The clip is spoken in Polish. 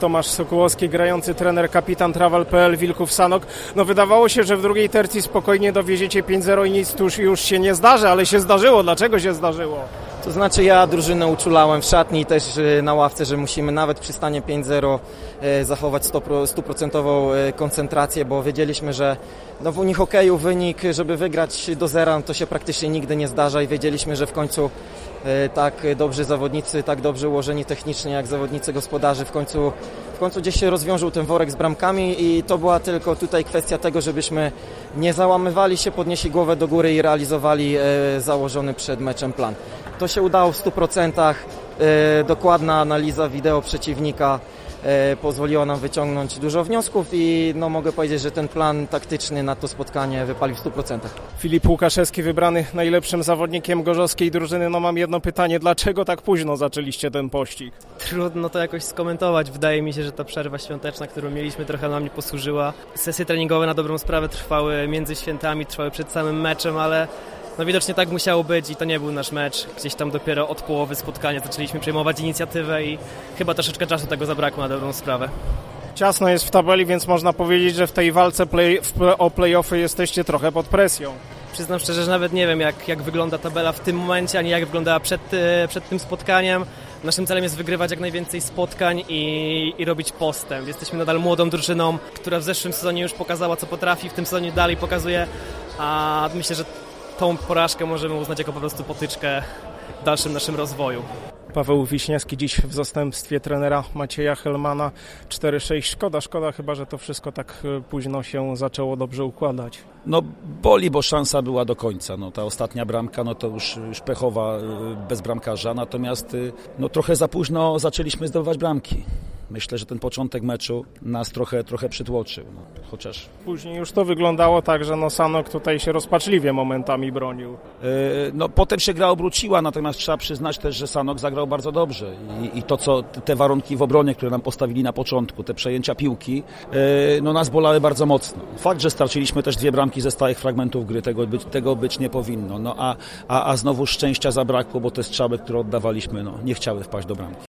Tomasz Sokołowski, grający trener, kapitan Travel.pl, Wilków Sanok. No wydawało się, że w drugiej tercji spokojnie dowieziecie 5-0 i nic tu już się nie zdarzy, ale się zdarzyło. Dlaczego się zdarzyło? To znaczy ja drużynę uczulałem w szatni i też na ławce, że musimy nawet przy stanie 5-0 zachować 100% koncentrację, bo wiedzieliśmy, że w unihokeju wynik, żeby wygrać do zera, to się praktycznie nigdy nie zdarza i wiedzieliśmy, że w końcu tak dobrzy zawodnicy, tak dobrze ułożeni technicznie jak zawodnicy gospodarzy w końcu gdzieś się rozwiążą ten worek z bramkami i to była tylko tutaj kwestia tego, żebyśmy nie załamywali się, podnieśli głowę do góry i realizowali założony przed meczem plan. To się udało w 100%, dokładna analiza wideo przeciwnika pozwoliła nam wyciągnąć dużo wniosków i mogę powiedzieć, że ten plan taktyczny na to spotkanie wypalił w 100%. Filip Łukaszewski wybrany najlepszym zawodnikiem gorzowskiej drużyny. Mam jedno pytanie, dlaczego tak późno zaczęliście ten pościg? Trudno to jakoś skomentować. Wydaje mi się, że ta przerwa świąteczna, którą mieliśmy, trochę nam nie posłużyła. Sesje treningowe na dobrą sprawę trwały między świętami, trwały przed samym meczem, ale widocznie tak musiało być i to nie był nasz mecz. Gdzieś tam dopiero od połowy spotkania zaczęliśmy przejmować inicjatywę i chyba troszeczkę czasu tego zabrakło na dobrą sprawę. Ciasno jest w tabeli, więc można powiedzieć, że w tej walce o play-offy jesteście trochę pod presją. Przyznam szczerze, że nawet nie wiem jak wygląda tabela w tym momencie, ani jak wyglądała przed tym spotkaniem. Naszym celem jest wygrywać jak najwięcej spotkań i robić postęp. Jesteśmy nadal młodą drużyną, która w zeszłym sezonie już pokazała, co potrafi, w tym sezonie dalej pokazuje, a myślę, że tą porażkę możemy uznać jako po prostu potyczkę w dalszym naszym rozwoju. Paweł Wiśniewski dziś w zastępstwie trenera Macieja Helmana. 4-6. Szkoda chyba, że to wszystko tak późno się zaczęło dobrze układać. Boli, bo szansa była do końca. Ta ostatnia bramka, to już pechowa, bez bramkarza. Natomiast trochę za późno zaczęliśmy zdobywać bramki. Myślę, że ten początek meczu nas trochę przytłoczył, chociaż... Później już to wyglądało tak, że Sanok tutaj się rozpaczliwie momentami bronił. Potem się gra obróciła, natomiast trzeba przyznać też, że Sanok zagrał bardzo dobrze i te warunki w obronie, które nam postawili na początku, te przejęcia piłki, nas bolały bardzo mocno. Fakt, że straciliśmy też 2 bramki ze stałych fragmentów gry, tego być nie powinno, a znowu szczęścia zabrakło, bo te strzały, które oddawaliśmy, nie chciały wpaść do bramki.